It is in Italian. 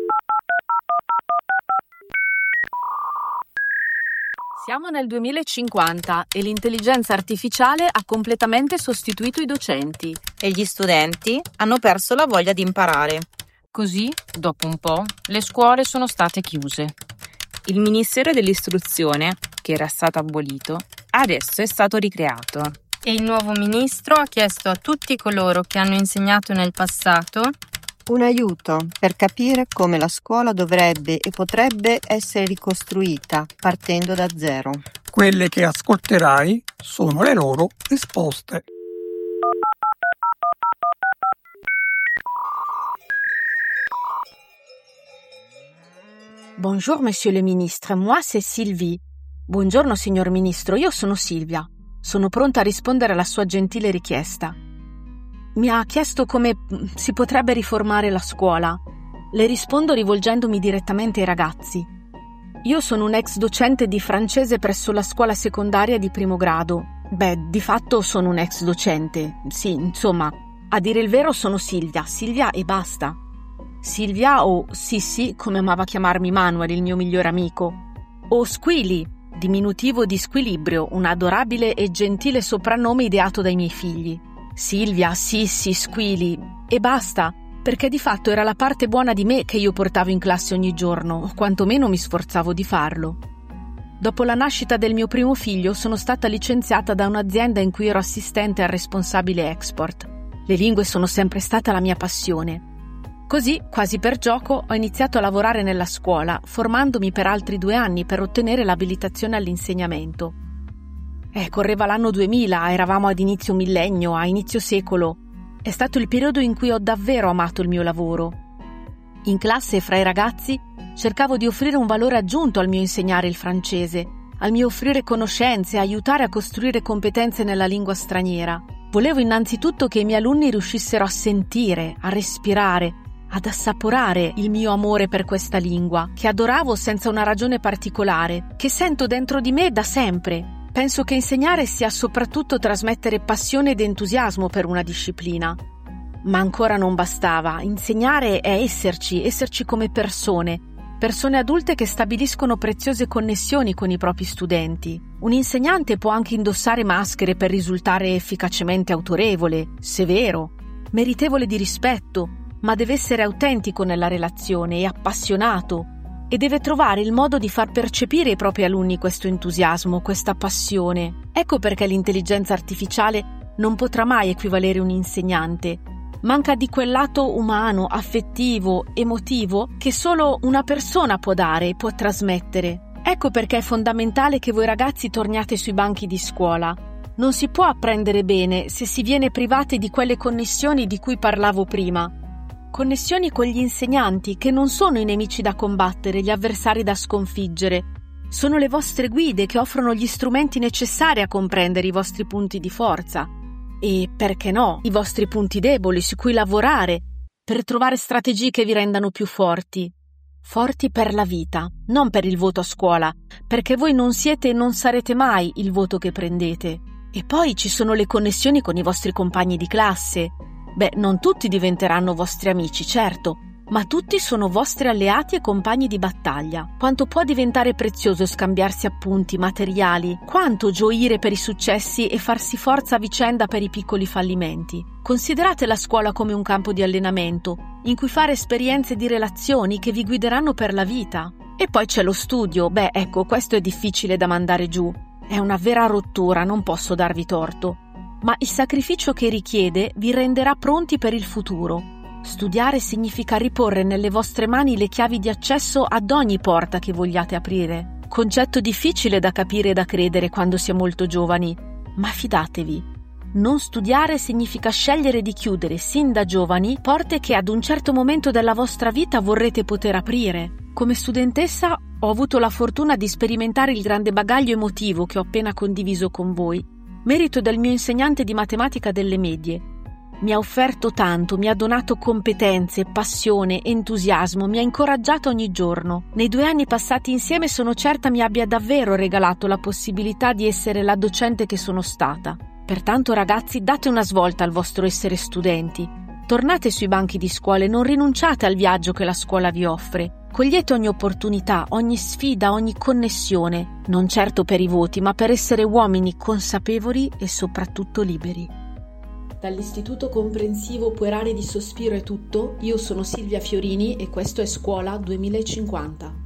Siamo nel 2050 e l'intelligenza artificiale ha completamente sostituito i docenti. E gli studenti hanno perso la voglia di imparare. Così, dopo un po', le scuole sono state chiuse. Il Ministero dell'Istruzione, che era stato abolito, adesso è stato ricreato. E il nuovo ministro ha chiesto a tutti coloro che hanno insegnato nel passato un aiuto per capire come la scuola dovrebbe e potrebbe essere ricostruita partendo da zero. Quelle che ascolterai sono le loro risposte. Bonjour, monsieur le ministre, moi c'est Sylvie. Buongiorno, signor ministro, io sono Silvia. Sono pronta a rispondere alla sua gentile richiesta. Mi ha chiesto come si potrebbe riformare la scuola. Le rispondo rivolgendomi direttamente ai ragazzi. Io sono un ex docente di francese presso la scuola secondaria di primo grado. Di fatto sono un ex docente. Sì, insomma, a dire il vero sono Silvia e basta. Silvia o Sissi, come amava chiamarmi Manuel, il mio migliore amico. O Squilly, diminutivo di squilibrio, un adorabile e gentile soprannome ideato dai miei figli. Silvia, Sissi, Squilly e basta, perché di fatto era la parte buona di me che io portavo in classe ogni giorno, o quantomeno mi sforzavo di farlo. Dopo la nascita del mio primo figlio sono stata licenziata da un'azienda in cui ero assistente al responsabile export. Le lingue sono sempre stata la mia passione. Così, quasi per gioco, ho iniziato a lavorare nella scuola, formandomi per altri 2 anni per ottenere l'abilitazione all'insegnamento. Correva l'anno 2000, eravamo ad inizio millennio, a inizio secolo. È stato il periodo in cui ho davvero amato il mio lavoro. In classe, fra i ragazzi, cercavo di offrire un valore aggiunto al mio insegnare il francese, al mio offrire conoscenze, aiutare a costruire competenze nella lingua straniera. Volevo innanzitutto che i miei alunni riuscissero a sentire, a respirare, ad assaporare il mio amore per questa lingua, che adoravo senza una ragione particolare, che sento dentro di me da sempre. Penso che insegnare sia soprattutto trasmettere passione ed entusiasmo per una disciplina. Ma ancora non bastava. Insegnare è esserci come persone adulte che stabiliscono preziose connessioni con i propri studenti. Un insegnante può anche indossare maschere per risultare efficacemente autorevole, severo, meritevole di rispetto, ma deve essere autentico nella relazione e appassionato, e deve trovare il modo di far percepire ai propri alunni questo entusiasmo, questa passione. Ecco perché l'intelligenza artificiale non potrà mai equivalere un insegnante. Manca di quel lato umano, affettivo, emotivo che solo una persona può dare e può trasmettere. Ecco perché è fondamentale che voi ragazzi torniate sui banchi di scuola. Non si può apprendere bene se si viene privati di quelle connessioni di cui parlavo prima. Connessioni con gli insegnanti che non sono i nemici da combattere, gli avversari da sconfiggere. Sono le vostre guide che offrono gli strumenti necessari a comprendere i vostri punti di forza e, perché no, i vostri punti deboli su cui lavorare per trovare strategie che vi rendano più forti. Forti per la vita, non per il voto a scuola, perché voi non siete e non sarete mai il voto che prendete. E poi ci sono le connessioni con i vostri compagni di classe. Non tutti diventeranno vostri amici, certo, ma tutti sono vostri alleati e compagni di battaglia. Quanto può diventare prezioso scambiarsi appunti, materiali, quanto gioire per i successi e farsi forza a vicenda per i piccoli fallimenti. Considerate la scuola come un campo di allenamento, in cui fare esperienze di relazioni che vi guideranno per la vita. E poi c'è lo studio, questo è difficile da mandare giù. È una vera rottura, non posso darvi torto. Ma il sacrificio che richiede vi renderà pronti per il futuro. Studiare significa riporre nelle vostre mani le chiavi di accesso ad ogni porta che vogliate aprire. Concetto difficile da capire e da credere quando si è molto giovani, ma fidatevi. Non studiare significa scegliere di chiudere sin da giovani porte che ad un certo momento della vostra vita vorrete poter aprire. Come studentessa ho avuto la fortuna di sperimentare il grande bagaglio emotivo che ho appena condiviso con voi, merito del mio insegnante di matematica delle medie. Mi ha offerto tanto, mi ha donato competenze, passione, entusiasmo, mi ha incoraggiato ogni giorno. Nei 2 anni passati insieme sono certa mi abbia davvero regalato la possibilità di essere la docente che sono stata. Pertanto ragazzi, date una svolta al vostro essere studenti. Tornate sui banchi di scuola e non rinunciate al viaggio che la scuola vi offre. Cogliete ogni opportunità, ogni sfida, ogni connessione, non certo per i voti, ma per essere uomini consapevoli e soprattutto liberi. Dall'Istituto Comprensivo Puerale di Sospiro è tutto. Io sono Silvia Fiorini e questo è Scuola 2050.